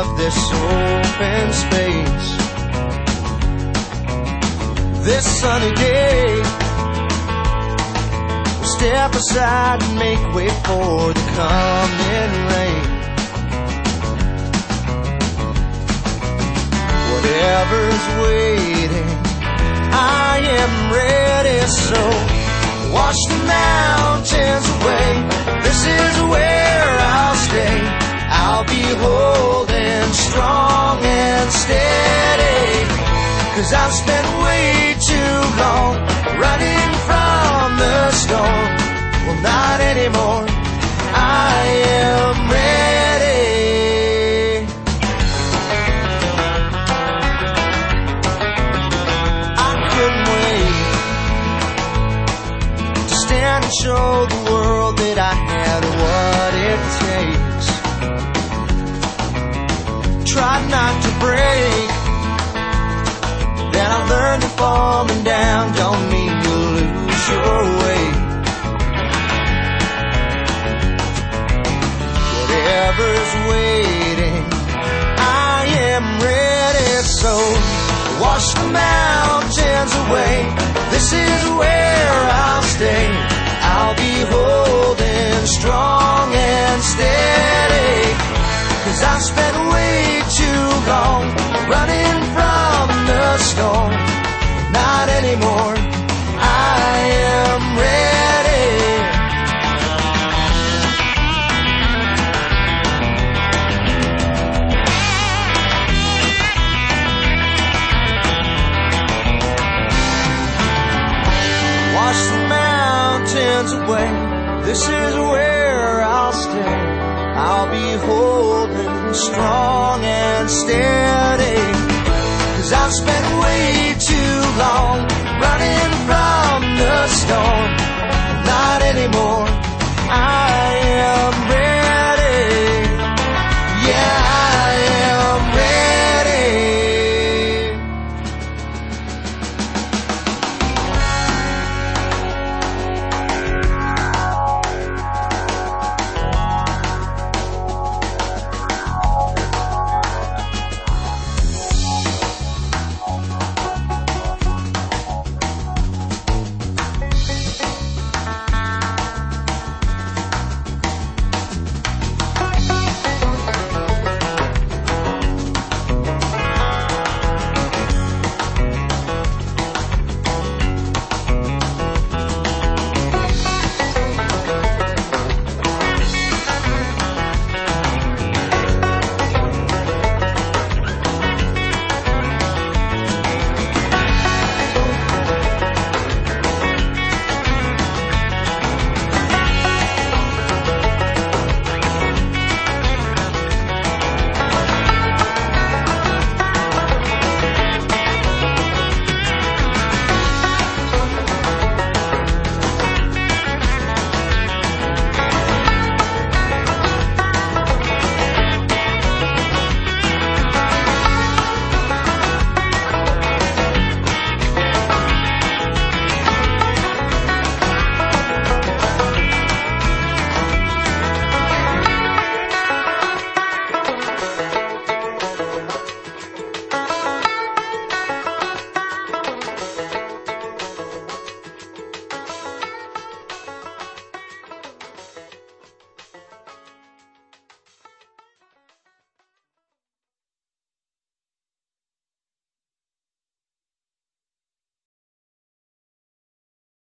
of this open space. This sunny day, we'll step aside and make way for the coming rain. Whatever's waiting, I am ready, so wash the mountains away. This is where I'll stay. I'll be holding strong and steady, 'cause I've spent way too long running from the storm. Well, not anymore. I am ready. I couldn't wait to stand and show the world that I had what it takes. Try not to break. Then I learned that falling down don't mean you lose your way. Whatever's waiting, I am ready, so wash the mountains away. This is where I'll stay. I'll be holding strong and steady, 'cause I've spent way too long running from the storm. Not anymore. I am ready. Wash the mountains away. This is where I'll stay. I'll be holding strong and steady, 'cause I've spent way too long running from the storm.